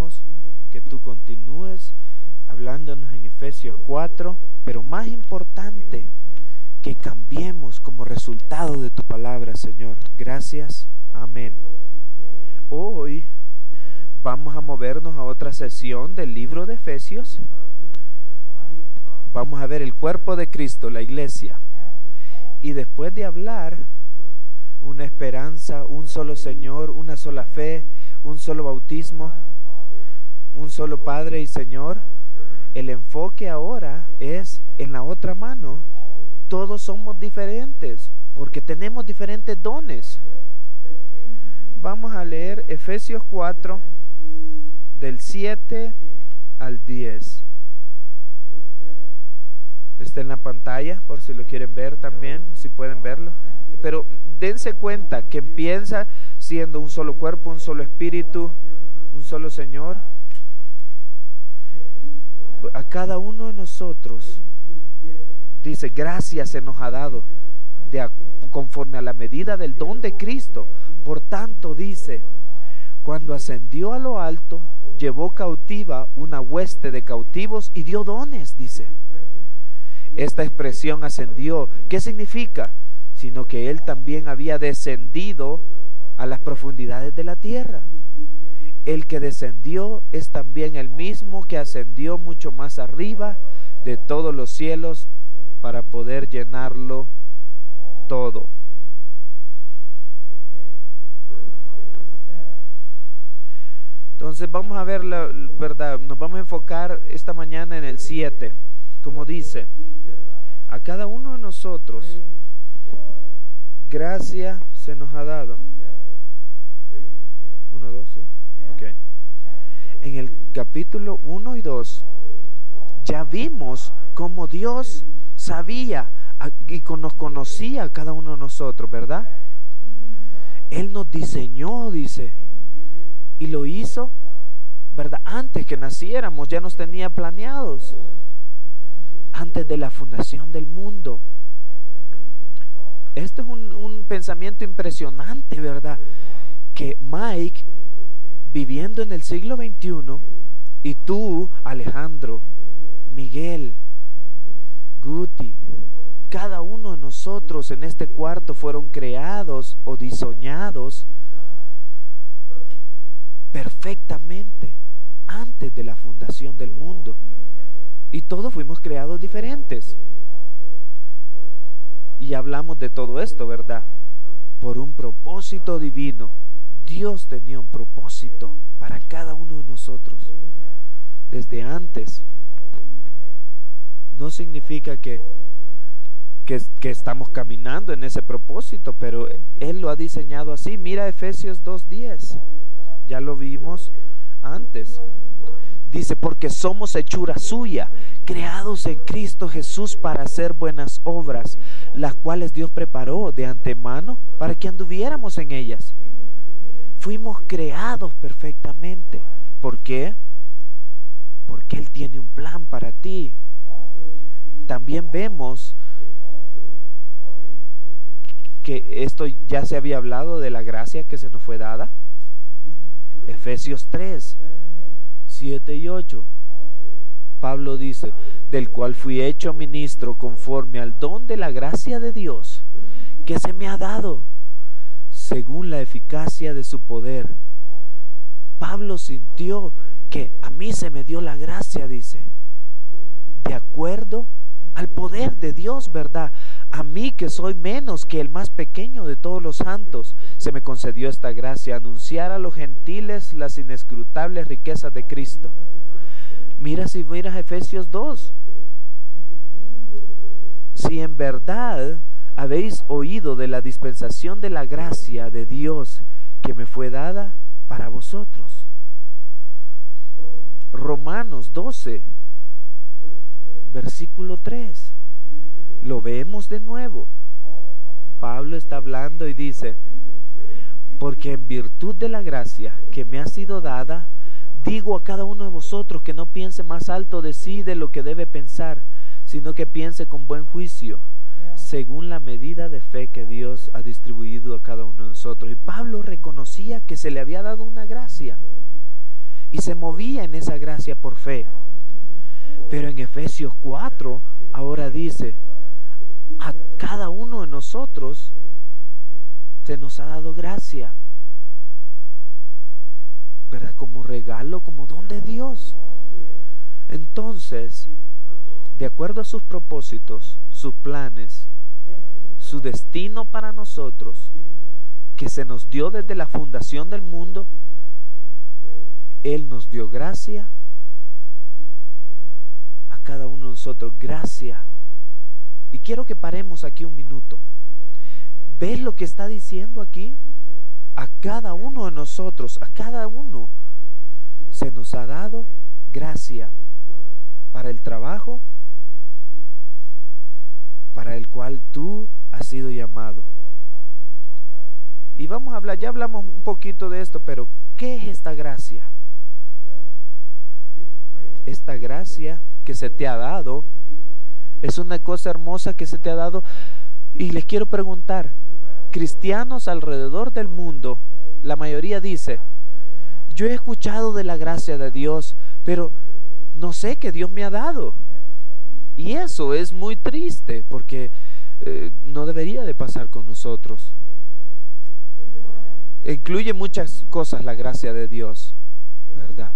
pedimos que tú continúes hablándonos en Efesios 4, pero más importante, que cambiemos como resultado de tu palabra, Señor. Gracias. Amén. Hoy vamos a movernos a otra sesión del libro de Efesios. Vamos a ver el cuerpo de Cristo, la iglesia. Y después de hablar una esperanza, un solo Señor, una sola fe, un solo bautismo, un solo Padre y Señor, el enfoque ahora es en la otra mano. Todos somos diferentes porque tenemos diferentes dones. Vamos a leer Efesios 4 del 7 al 10. Está en la pantalla por si lo quieren ver también, si pueden verlo. Pero dense cuenta que empieza siendo un solo cuerpo, un solo espíritu, un solo Señor. A cada uno de nosotros, dice, gracia se nos ha dado conforme a la medida del don de Cristo. Por tanto, dice, cuando ascendió a lo alto, llevó cautiva una hueste de cautivos y dio dones, dice. Esta expresión ascendió, ¿qué significa? Sino que Él también había descendido a las profundidades de la tierra. El que descendió es también el mismo que ascendió mucho más arriba de todos los cielos para poder llenarlo todo. Entonces vamos a ver la verdad, nos vamos a enfocar esta mañana en el 7, como dice, a cada uno de nosotros gracia se nos ha dado. 1, 2, sí. Okay. En el capítulo 1 y 2 ya vimos cómo Dios sabía y nos conocía a cada uno de nosotros, ¿verdad? Él nos diseñó, dice, y lo hizo, ¿verdad? Antes que naciéramos ya nos tenía planeados, antes de la fundación del mundo. Este es un pensamiento impresionante, ¿verdad? Que Mike, viviendo en el siglo XXI, y tú, Alejandro, Miguel, Guti, cada uno de nosotros en este cuarto fueron creados o diseñados perfectamente antes de la fundación del mundo. Y todos fuimos creados diferentes. Y hablamos de todo esto, ¿verdad? Por un propósito divino. Dios tenía un propósito para cada uno de nosotros desde antes. No significa que estamos caminando en ese propósito, pero Él lo ha diseñado así. Mira Efesios 2:10, ya lo vimos antes. Dice, porque somos hechura suya, creados en Cristo Jesús para hacer buenas obras, las cuales Dios preparó de antemano para que anduviéramos en ellas. Fuimos creados perfectamente. ¿Por qué? Porque Él tiene un plan para ti. También vemos que esto ya se había hablado de la gracia que se nos fue dada. Efesios 3, 7 y 8. Pablo dice, del cual fui hecho ministro conforme al don de la gracia de Dios que se me ha dado, según la eficacia de su poder. Pablo sintió que a mí se me dio la gracia, dice, de acuerdo al poder de Dios, ¿verdad? A mí, que soy menos que el más pequeño de todos los santos, se me concedió esta gracia, anunciar a los gentiles las inescrutables riquezas de Cristo. Mira, si miras Efesios 2, si en verdad habéis oído de la dispensación de la gracia de Dios que me fue dada para vosotros. Romanos 12, versículo 3. Lo vemos de nuevo. Pablo está hablando y dice, porque en virtud de la gracia que me ha sido dada, digo a cada uno de vosotros que no piense más alto de sí de lo que debe pensar, sino que piense con buen juicio, según la medida de fe que Dios ha distribuido a cada uno de nosotros. Y Pablo reconocía que se le había dado una gracia. y se movía en esa gracia por fe. Pero en Efesios 4 ahora dice, a cada uno de nosotros se nos ha dado gracia, ¿verdad? Como regalo, como don de Dios. Entonces, de acuerdo a sus propósitos, sus planes, su destino para nosotros, que se nos dio desde la fundación del mundo, Él nos dio gracia a cada uno de nosotros, gracia. Y quiero que paremos aquí un minuto. ¿Ves lo que está diciendo aquí? A cada uno de nosotros, a cada uno, se nos ha dado gracia para el trabajo para el cual tú has sido llamado. Y vamos a hablar, ya hablamos un poquito de esto, pero ¿qué es esta gracia? Esta gracia que se te ha dado es una cosa hermosa que se te ha dado. Y les quiero preguntar, cristianos alrededor del mundo, la mayoría dice, yo he escuchado de la gracia de Dios, pero no sé qué Dios me ha dado. Y eso es muy triste, porque no debería de pasar con nosotros. Incluye muchas cosas la gracia de Dios, ¿verdad?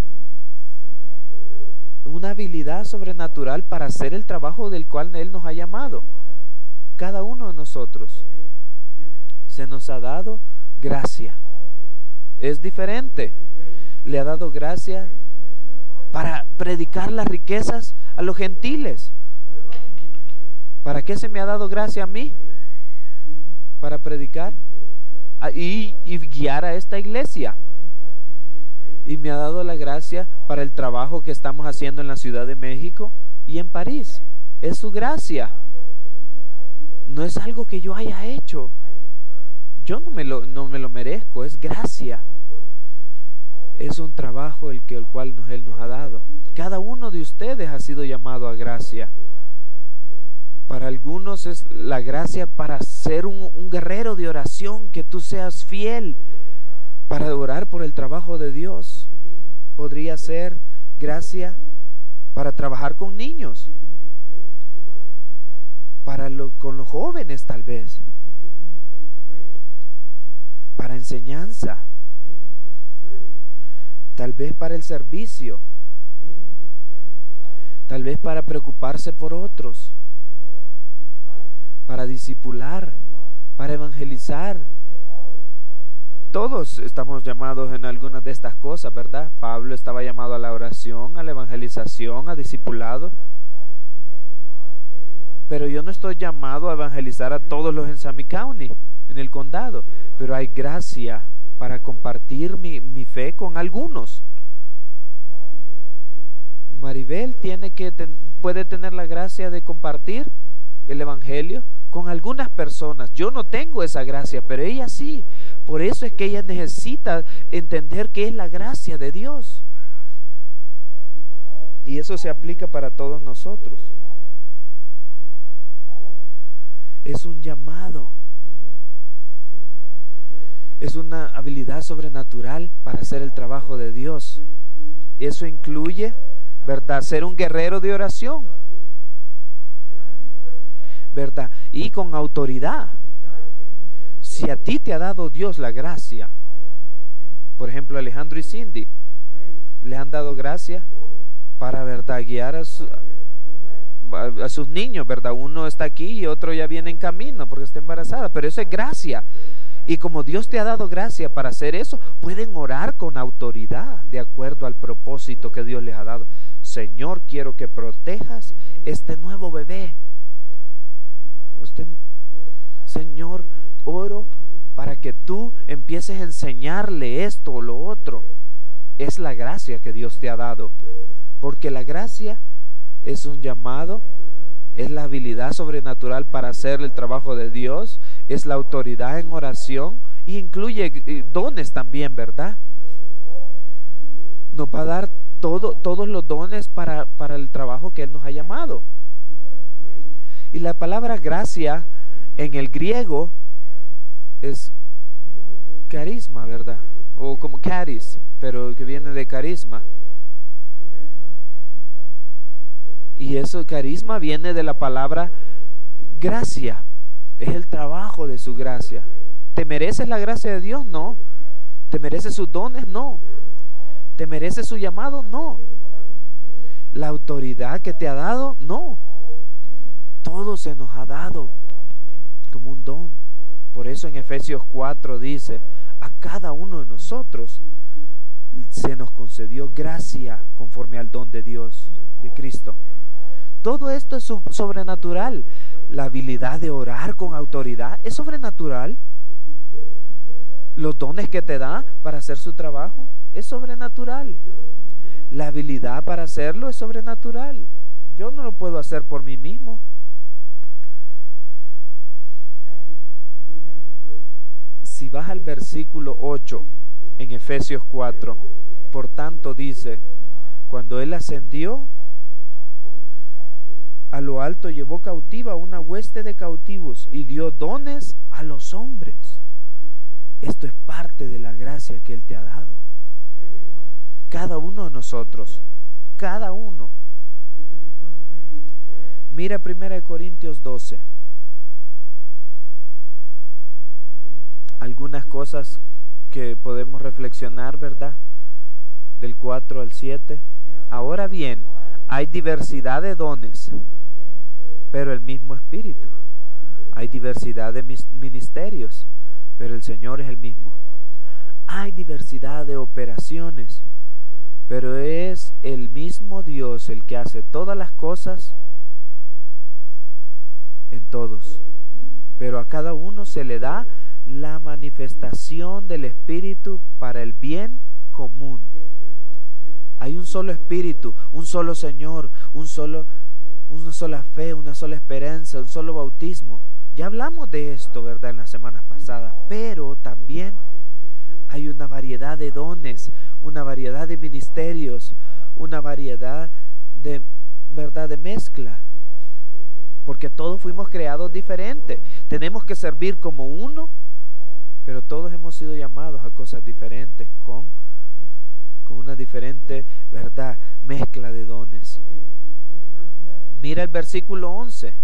Una habilidad sobrenatural para hacer el trabajo del cual Él nos ha llamado. Cada uno de nosotros se nos ha dado gracia. Es diferente. Le ha dado gracia para predicar las riquezas a los gentiles. ¿Para qué se me ha dado gracia a mí? Para predicar y guiar a esta iglesia. Y me ha dado la gracia para el trabajo que estamos haciendo en la Ciudad de México y en París. Es su gracia. No es algo que yo haya hecho. Yo no me lo merezco, es gracia. Es un trabajo el cual Él nos ha dado. Cada uno de ustedes ha sido llamado a gracia. Para algunos es la gracia para ser un guerrero de oración, que tú seas fiel para orar por el trabajo de Dios. Podría ser gracia para trabajar con niños, con los jóvenes tal vez, para enseñanza, tal vez para el servicio, tal vez para preocuparse por otros, para discipular, para evangelizar. Todos estamos llamados en algunas de estas cosas, ¿verdad? Pablo estaba llamado a la oración, a la evangelización, a discipulado. Pero yo no estoy llamado a evangelizar a todos los en Summit County, en el condado. Pero hay gracia para compartir mi fe con algunos. Maribel puede tener la gracia de compartir el evangelio con algunas personas. Yo no tengo esa gracia, pero ella sí. Por eso es que ella necesita entender qué es la gracia de Dios. Y eso se aplica para todos nosotros. Es un llamado. Es una habilidad sobrenatural para hacer el trabajo de Dios. Eso incluye, ¿verdad?, ser un guerrero de oración, ¿verdad? Y con autoridad. Si a ti te ha dado Dios la gracia, por ejemplo, Alejandro y Cindy le han dado gracia para, ¿verdad?, guiar a sus niños, ¿verdad? Uno está aquí y otro ya viene en camino porque está embarazada, pero eso es gracia. Y como Dios te ha dado gracia para hacer eso, pueden orar con autoridad de acuerdo al propósito que Dios les ha dado. Señor, quiero que protejas este nuevo bebé. Señor, oro para que tú empieces a enseñarle esto o lo otro. Es la gracia que Dios te ha dado, porque la gracia es un llamado, es la habilidad sobrenatural para hacer el trabajo de Dios, es la autoridad en oración y incluye dones también, ¿verdad? Nos va a dar todos los dones para el trabajo que Él nos ha llamado. Y la palabra gracia en el griego es carisma, ¿verdad? O como caris, pero que viene de carisma. Y eso, carisma, viene de la palabra gracia. Es el trabajo de su gracia. ¿Te mereces la gracia de Dios? No. ¿Te mereces sus dones? No. ¿Te mereces su llamado? No. ¿La autoridad que te ha dado? No. Todo se nos ha dado como un don. Por eso en Efesios 4 dice, a cada uno de nosotros se nos concedió gracia conforme al don de Dios, de Cristo. Todo esto es sobrenatural. La habilidad de orar con autoridad es sobrenatural. Los dones que te da para hacer su trabajo es sobrenatural. La habilidad para hacerlo es sobrenatural. Yo no lo puedo hacer por mí mismo. Si vas al versículo 8 en Efesios 4, por tanto dice, cuando Él ascendió a lo alto, llevó cautiva una hueste de cautivos y dio dones a los hombres. Esto es parte de la gracia que Él te ha dado. Cada uno de nosotros, cada uno. Mira 1 Corintios 12. Algunas cosas que podemos reflexionar, ¿verdad? Del 4 al 7. Ahora bien, hay diversidad de dones, pero el mismo Espíritu. Hay diversidad de ministerios, pero el Señor es el mismo. Hay diversidad de operaciones, pero es el mismo Dios el que hace todas las cosas en todos. Pero a cada uno se le da la manifestación del Espíritu para el bien común. Hay un solo Espíritu, un solo Señor, una sola fe, una sola esperanza, un solo bautismo. Ya hablamos de esto, ¿verdad?, en las semanas pasadas, pero también hay una variedad de dones, una variedad de ministerios, una variedad de, ¿verdad?, de mezcla, porque todos fuimos creados diferentes. Tenemos que servir como uno, pero todos hemos sido llamados a cosas diferentes, con una diferente, ¿verdad?, mezcla de dones. Mira el versículo 11.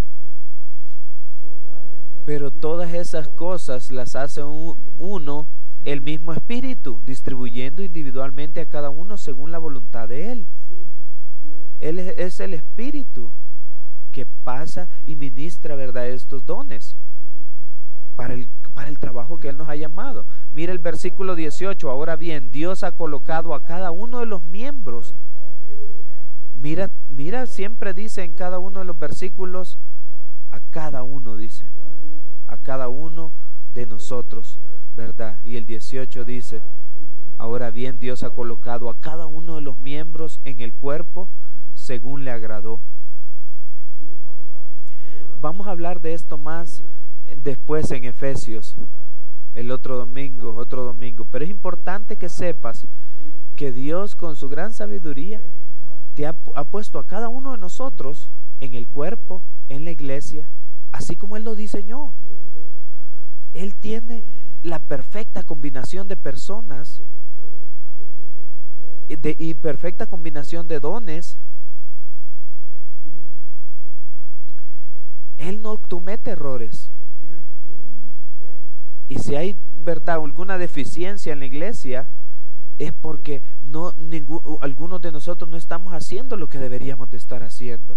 Pero todas esas cosas las hace uno, el mismo Espíritu, distribuyendo individualmente a cada uno según la voluntad de Él. Él es el Espíritu que pasa y ministra, ¿verdad?, estos dones para el trabajo que Él nos ha llamado. Mira el versículo 18. Ahora bien, Dios ha colocado a cada uno de los miembros. Mira, siempre dice en cada uno de los versículos, a cada uno, dice, a cada uno de nosotros, ¿verdad? Y el 18 dice, ahora bien, Dios ha colocado a cada uno de los miembros en el cuerpo según le agradó. Vamos a hablar de esto más después en Efesios, el otro domingo, pero es importante que sepas que Dios, con su gran sabiduría, te ha puesto a cada uno de nosotros en el cuerpo, en la iglesia, así como Él lo diseñó. Él tiene la perfecta combinación de personas y perfecta combinación de dones. Él no comete errores. Y si hay, ¿verdad?, alguna deficiencia en la iglesia, es porque algunos de nosotros no estamos haciendo lo que deberíamos de estar haciendo.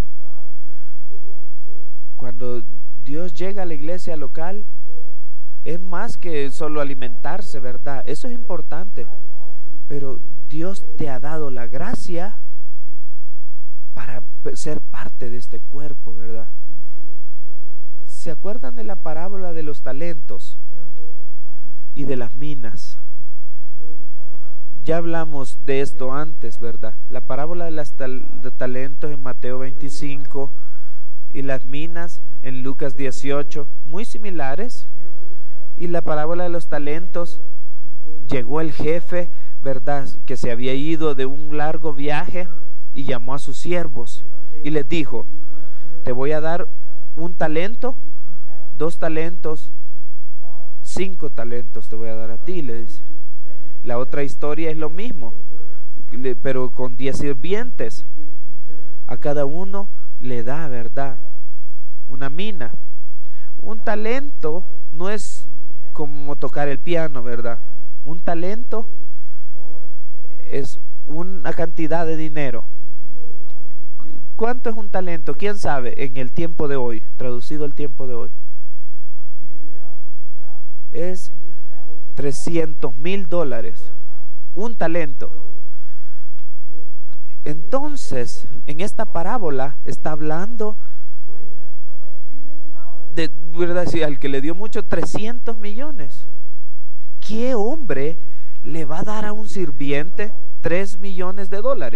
Cuando Dios llega a la iglesia local, es más que solo alimentarse, ¿verdad? Eso es importante. Pero Dios te ha dado la gracia para ser parte de este cuerpo, ¿verdad? ¿Se acuerdan de la parábola de los talentos y de las minas? Ya hablamos de esto antes, ¿verdad? La parábola de los talentos en Mateo 25 y las minas en Lucas 18, muy similares. Y la parábola de los talentos, llegó el jefe, ¿verdad?, que se había ido de un largo viaje y llamó a sus siervos y les dijo, te voy a dar 1 talento, 2 talentos, 5 talentos te voy a dar a ti, le dice. La otra historia es lo mismo, pero con 10 sirvientes. A cada uno le da, ¿verdad?, una mina. Un talento no es como tocar el piano, ¿verdad? Un talento es una cantidad de dinero. ¿Cuánto es un talento? ¿Quién sabe en el tiempo de hoy? Traducido al tiempo de hoy. Es $300,000. Un talento. Entonces, en esta parábola está hablando de, ¿verdad? Sí, al que le dio mucho, 300 millones. ¿Qué hombre le va a dar a un sirviente $3 millones?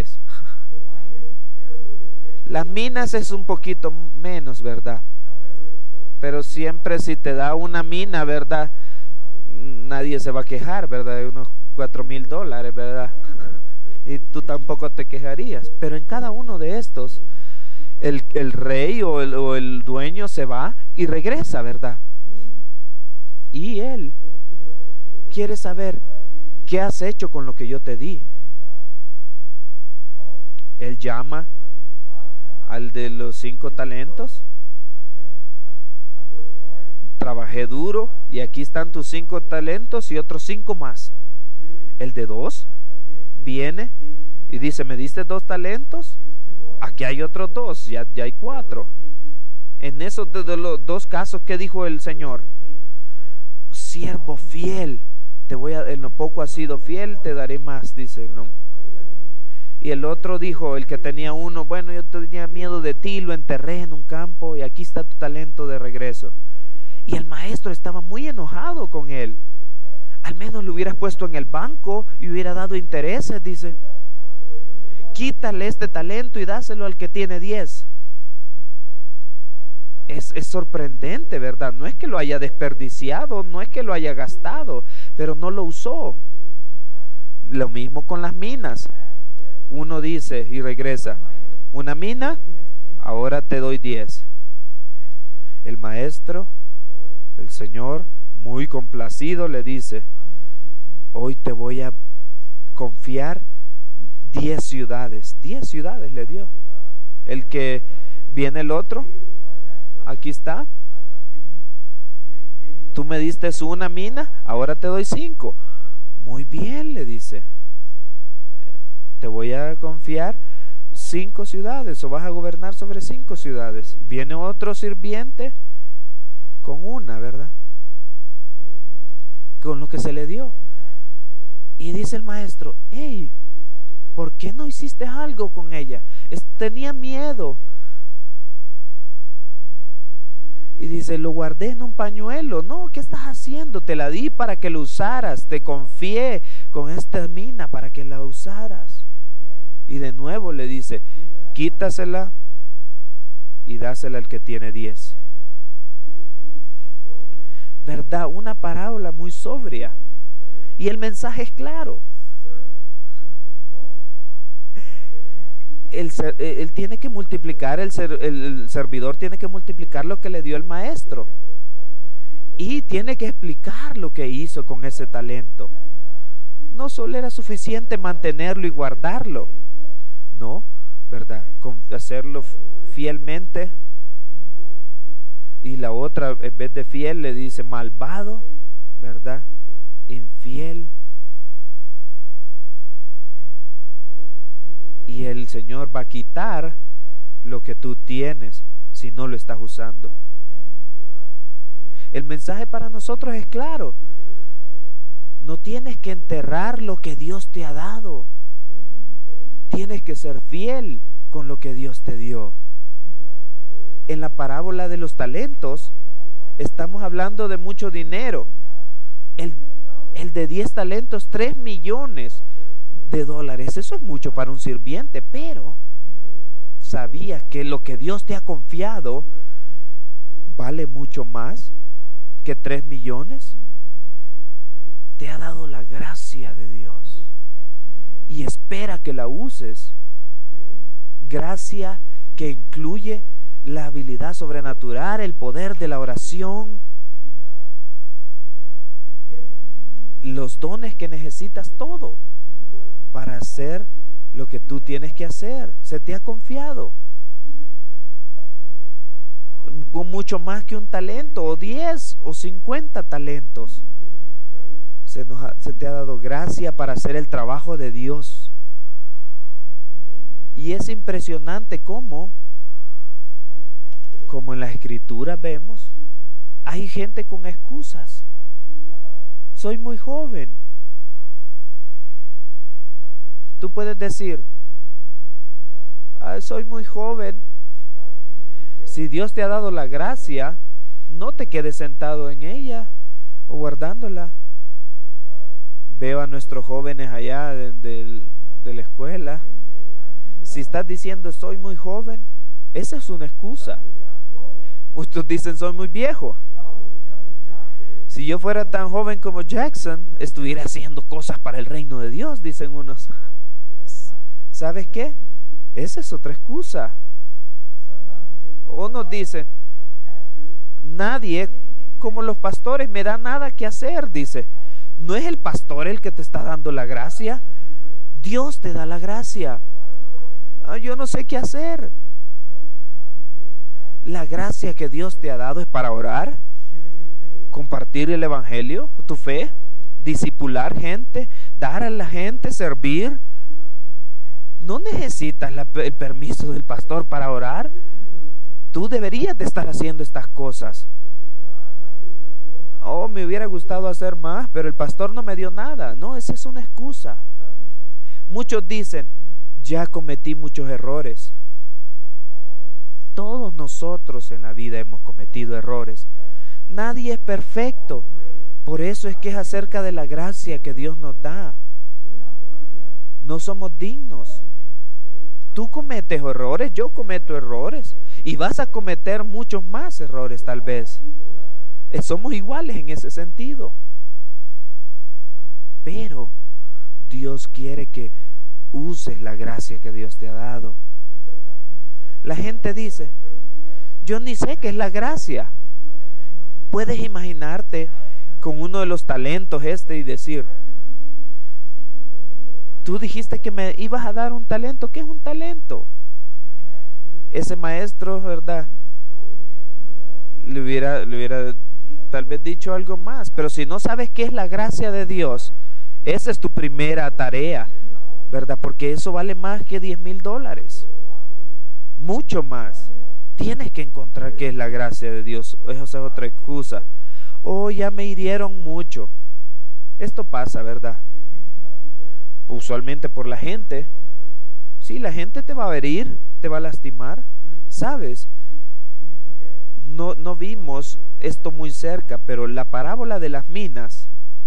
Las minas es un poquito menos, ¿verdad? Pero siempre si te da una mina, ¿verdad?, nadie se va a quejar, ¿verdad? De unos $4,000, ¿verdad? Y tú tampoco te quejarías. Pero en cada uno de estos, el rey o el dueño se va y regresa, ¿verdad? Y él quiere saber, ¿qué has hecho con lo que yo te di? Él llama al de los 5 talentos. Trabajé duro y aquí están tus 5 talentos y otros 5 más. El de 2 viene y dice, ¿me diste 2 talentos? Aquí hay otros 2, ya hay 4. En esos de los 2 casos, ¿qué dijo el Señor? Siervo fiel, en lo poco has sido fiel, te daré más, dice, ¿no? Y el otro dijo, el que tenía 1, bueno, yo tenía miedo de ti, lo enterré en un campo y aquí está tu talento de regreso. Y el maestro estaba muy enojado con él. Al menos lo hubieras puesto en el banco y hubiera dado intereses, dice. Quítale este talento y dáselo al que tiene 10. Es sorprendente, ¿verdad? No es que lo haya desperdiciado, no es que lo haya gastado, pero no lo usó. Lo mismo con las minas. Uno dice y regresa, una mina, ahora te doy 10. El maestro, el Señor, muy complacido, le dice, hoy te voy a confiar 10 ciudades. 10 ciudades le dio. El que viene el otro, aquí está. Tú me diste una mina, ahora te doy 5. Muy bien, le dice. Te voy a confiar 5 ciudades o vas a gobernar sobre 5 ciudades. Viene otro sirviente con una, ¿verdad? Con lo que se le dio. Y dice el maestro, hey, ¿por qué no hiciste algo con ella? Tenía miedo. Y dice, lo guardé en un pañuelo. No, ¿qué estás haciendo? Te la di para que lo usaras. Te confié con esta mina para que la usaras. Y de nuevo le dice, quítasela y dásela al que tiene 10. ¿Verdad? Una parábola muy sobria. Y el mensaje es claro. Él tiene que multiplicar, el servidor tiene que multiplicar lo que le dio el maestro. Y tiene que explicar lo que hizo con ese talento. No solo era suficiente mantenerlo y guardarlo. No, ¿verdad? Con hacerlo fielmente. Y la otra, en vez de fiel, le dice malvado, ¿verdad? Infiel. Y el Señor va a quitar lo que tú tienes si no lo estás usando. El mensaje para nosotros es claro. No tienes que enterrar lo que Dios te ha dado. Tienes que ser fiel con lo que Dios te dio. En la parábola de los talentos estamos hablando de mucho dinero. El de 10 talentos, $3 millones. Eso es mucho para un sirviente, pero ¿sabías que lo que Dios te ha confiado vale mucho más que 3 millones? Te ha dado la gracia de Dios y espera que la uses. Gracia que incluye la habilidad sobrenatural, el poder de la oración. los dones que necesitas, todo, para hacer lo que tú tienes que hacer. Se te ha confiado con mucho más que un talento, o 10 o 50 talentos. Se te ha dado gracia para hacer el trabajo de Dios. Y es impresionante cómo en la Escritura vemos, hay gente con excusas. Soy muy joven. Tú puedes decir, soy muy joven. Si Dios te ha dado la gracia, no te quedes sentado en ella o guardándola. Veo a nuestros jóvenes allá de la escuela. Si estás diciendo soy muy joven, esa es una excusa. Muchos dicen soy muy viejo. Si yo fuera tan joven como Jackson, estuviera haciendo cosas para el reino de Dios, dicen unos. ¿Sabes qué? Esa es otra excusa. Unos dicen, nadie como los pastores me da nada que hacer, dice. No es el pastor el que te está dando la gracia. Dios te da la gracia. Yo no sé qué hacer. La gracia que Dios te ha dado es para orar, compartir el evangelio, tu fe, discipular gente, dar a la gente, servir. No necesitas el permiso del pastor para orar. Tú deberías de estar haciendo estas cosas. Me hubiera gustado hacer más, pero el pastor no me dio nada. No, esa es una excusa. Muchos dicen, ya cometí muchos errores. Todos nosotros en la vida hemos cometido errores. Nadie es perfecto. Por eso es que es acerca de la gracia que Dios nos da. No somos dignos. Tú cometes errores, yo cometo errores. Y vas a cometer muchos más errores tal vez. Somos iguales en ese sentido. Pero Dios quiere que uses la gracia que Dios te ha dado. La gente dice, yo ni sé qué es la gracia. Puedes imaginarte con uno de los talentos y decir, tú dijiste que me ibas a dar un talento. ¿Qué es un talento? Ese maestro, ¿verdad? Le hubiera tal vez dicho algo más. Pero si no sabes qué es la gracia de Dios, esa es tu primera tarea, ¿verdad? Porque eso vale más que $10,000. Mucho más. Tienes que encontrar qué es la gracia de Dios. Esa es otra excusa. Ya me hirieron mucho. Esto pasa, ¿verdad? Usualmente por la gente. Sí, la gente te va a herir, te va a lastimar. ¿Sabes? No vimos esto muy cerca, pero la parábola de las minas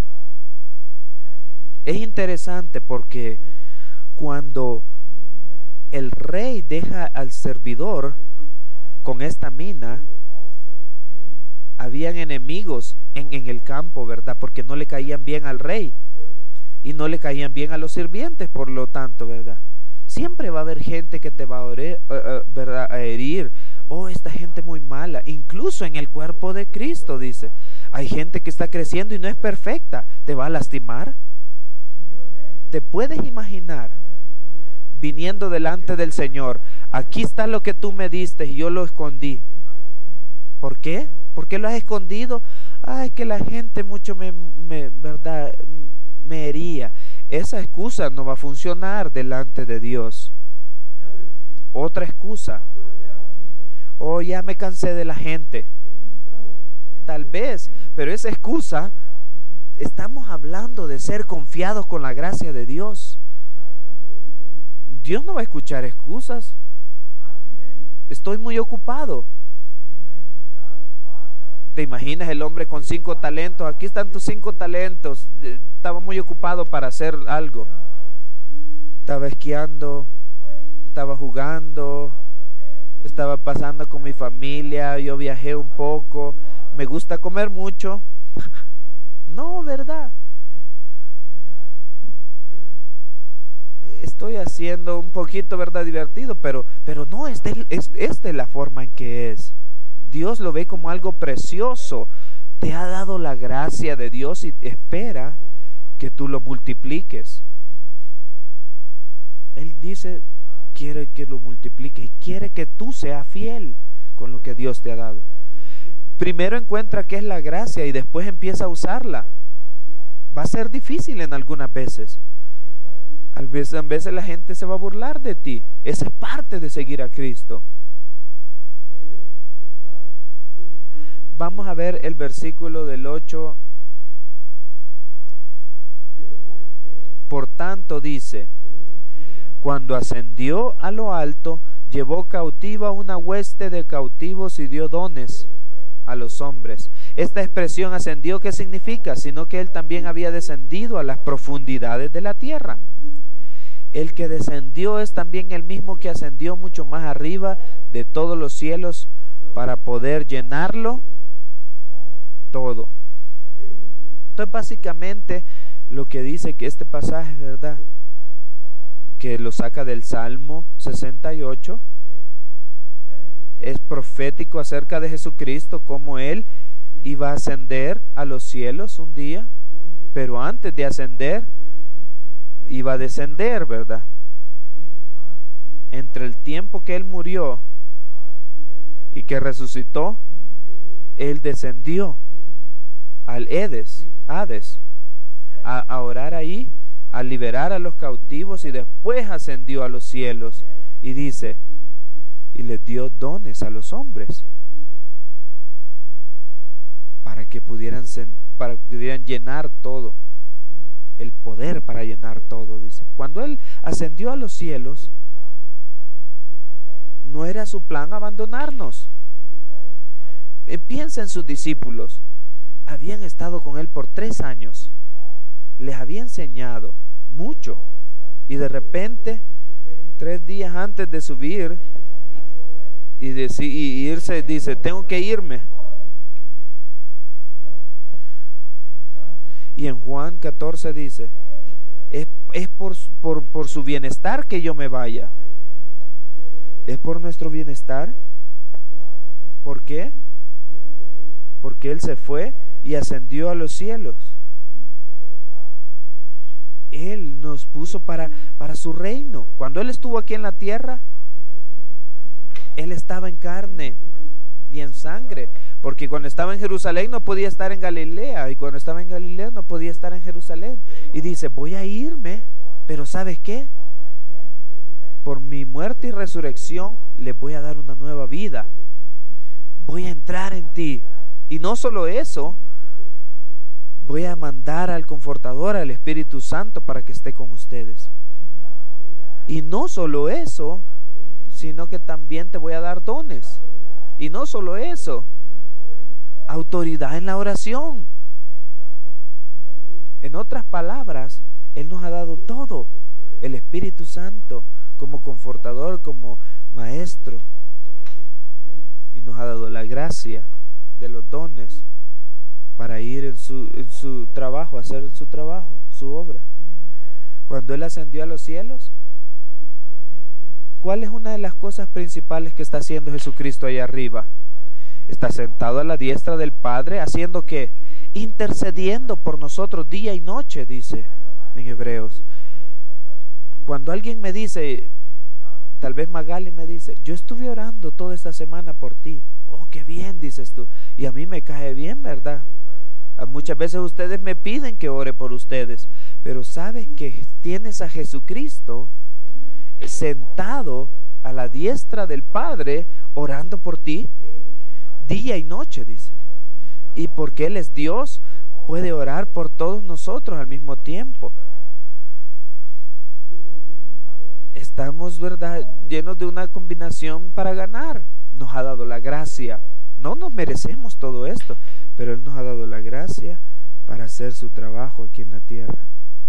es interesante porque cuando el rey deja al servidor con esta mina, habían enemigos en el campo, ¿verdad? Porque no le caían bien al rey y no le caían bien a los sirvientes, por lo tanto, ¿verdad? Siempre va a haber gente que te va ¿verdad? A herir. Esta gente muy mala. Incluso en el cuerpo de Cristo, dice, hay gente que está creciendo y no es perfecta. ¿Te va a lastimar? ¿Te puedes imaginar viniendo delante del Señor? Aquí está lo que tú me diste y yo lo escondí. ¿Por qué? ¿Por qué lo has escondido? Que la gente mucho ¿verdad? Me hería. Esa excusa no va a funcionar delante de Dios. Otra excusa. Ya me cansé de la gente. Tal vez, pero esa excusa, estamos hablando de ser confiados con la gracia de Dios. Dios no va a escuchar excusas. Estoy muy ocupado. ¿Te imaginas el hombre con 5 talentos? Aquí están tus 5 talentos. Estaba muy ocupado para hacer algo. Estaba esquiando, estaba jugando, estaba pasando con mi familia, yo viajé un poco, me gusta comer mucho. No, ¿verdad? Estoy haciendo un poquito, ¿verdad? Divertido, pero no, esta es la forma en que es. Dios lo ve como algo precioso. Te ha dado la gracia de Dios y espera que tú lo multipliques. Él dice, quiere que lo multiplique y quiere que tú seas fiel con lo que Dios te ha dado. Primero encuentra qué es la gracia y después empieza a usarla. Va a ser difícil en algunas veces. A veces la gente se va a burlar de ti. Esa es parte de seguir a Cristo. Vamos a ver el versículo del 8. Por tanto dice, cuando ascendió a lo alto, llevó cautiva una hueste de cautivos y dio dones a los hombres. Esta expresión ascendió, ¿qué significa? Sino que él también había descendido a las profundidades de la tierra. El que descendió es también el mismo que ascendió mucho más arriba de todos los cielos para poder llenarlo todo. Entonces básicamente lo que dice que este pasaje, ¿verdad?, que lo saca del Salmo 68, es profético acerca de Jesucristo, como Él iba a ascender a los cielos un día, pero antes de ascender, iba a descender, ¿verdad? Entre el tiempo que Él murió y que resucitó, Él descendió al Hades, a orar ahí, a liberar a los cautivos, y después ascendió a los cielos y dice, y les dio dones a los hombres para que pudieran llenar todo, el poder para llenar todo, dice. Cuando Él ascendió a los cielos, no era su plan abandonarnos. Piensa en sus discípulos. Habían estado con Él por 3 años. Les había enseñado mucho. Y de repente, 3 días antes de subir y irse, dice, tengo que irme. Y en Juan 14 dice, es por su bienestar que yo me vaya. ¿Es por nuestro bienestar? ¿Por qué? Porque Él se fue y ascendió a los cielos. Él nos puso para su reino. Cuando Él estuvo aquí en la tierra, Él estaba en carne y en sangre, porque cuando estaba en Jerusalén no podía estar en Galilea, y cuando estaba en Galilea no podía estar en Jerusalén. Y dice, voy a irme, pero ¿sabes qué? Por mi muerte y resurrección les voy a dar una nueva vida. Voy a entrar en ti. Y no solo eso, voy a mandar al Confortador, al Espíritu Santo, para que esté con ustedes. Y no solo eso, sino que también te voy a dar dones. Y no solo eso, autoridad en la oración. En otras palabras, Él nos ha dado todo. El Espíritu Santo como Confortador, como Maestro. Y nos ha dado la gracia de los dones para ir en su trabajo, hacer su trabajo, su obra. Cuando Él ascendió a los cielos, ¿cuál es una de las cosas principales que está haciendo Jesucristo ahí arriba? Está sentado a la diestra del Padre, ¿haciendo qué? Intercediendo por nosotros día y noche, dice en Hebreos. Cuando alguien me dice, tal vez Magali me dice, yo estuve orando toda esta semana por ti. Oh, qué bien, dices tú. Y a mí me cae bien, ¿verdad? Muchas veces ustedes me piden que ore por ustedes, pero ¿sabes que tienes a Jesucristo sentado a la diestra del Padre orando por ti día y noche, dice? Y porque Él es Dios, puede orar por todos nosotros al mismo tiempo. Estamos, ¿verdad?, llenos de una combinación para ganar. Nos ha dado la gracia. No nos merecemos todo esto, pero Él nos ha dado la gracia para hacer su trabajo aquí en la tierra.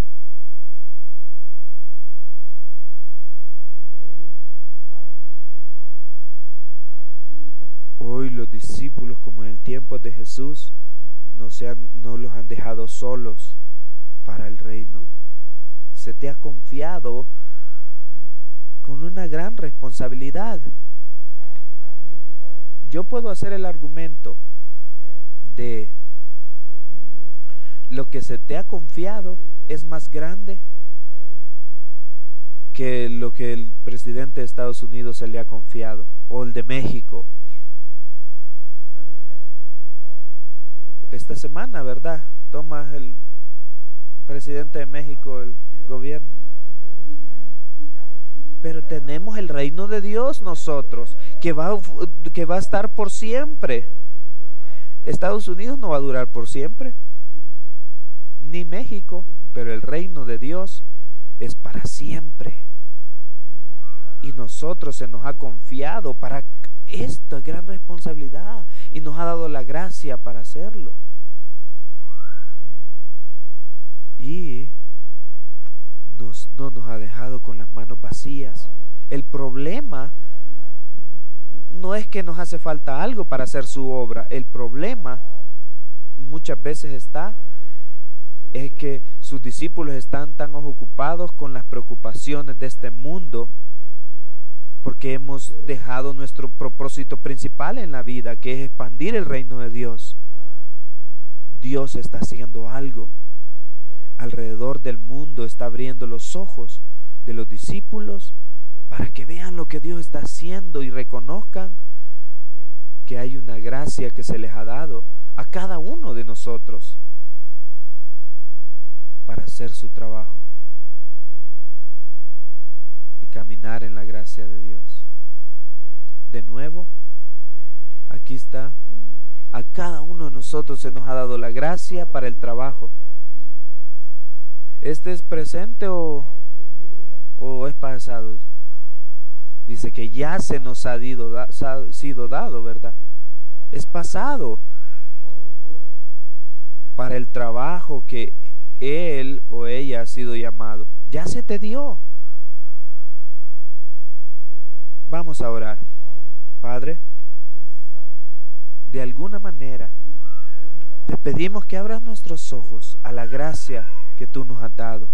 Hoy los discípulos, como en el tiempo de Jesús, no los han dejado solos para el reino. Se te ha confiado con una gran responsabilidad. Yo puedo hacer el argumento de lo que se te ha confiado es más grande que lo que el presidente de Estados Unidos se le ha confiado, o el de México. Esta semana, ¿verdad? Toma el presidente de México el gobierno. Pero tenemos el reino de Dios nosotros, que va a estar por siempre. Estados Unidos no va a durar por siempre, ni México, pero el reino de Dios es para siempre. Y nosotros se nos ha confiado para esta gran responsabilidad y nos ha dado la gracia para hacerlo. Y no nos ha dejado con las manos vacías. El problema no es que nos hace falta algo para hacer su obra. El problema muchas veces es que sus discípulos están tan ocupados con las preocupaciones de este mundo, porque hemos dejado nuestro propósito principal en la vida, que es expandir el reino de Dios. Dios está haciendo algo alrededor del mundo, está abriendo los ojos de los discípulos para que vean lo que Dios está haciendo y reconozcan que hay una gracia que se les ha dado a cada uno de nosotros para hacer su trabajo y caminar en la gracia de Dios. De nuevo, aquí está, a cada uno de nosotros se nos ha dado la gracia para el trabajo. ¿Este es presente o es pasado? Dice que ya se nos ha sido dado, ¿verdad? Es pasado para el trabajo que él o ella ha sido llamado. Ya se te dio. Vamos a orar. Padre, de alguna manera te pedimos que abras nuestros ojos a la gracia que tú nos has dado.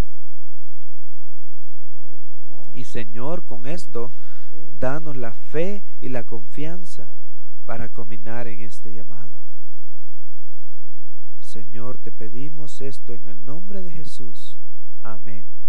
Y Señor, con esto, danos la fe y la confianza para caminar en este llamado. Señor, te pedimos esto en el nombre de Jesús. Amén.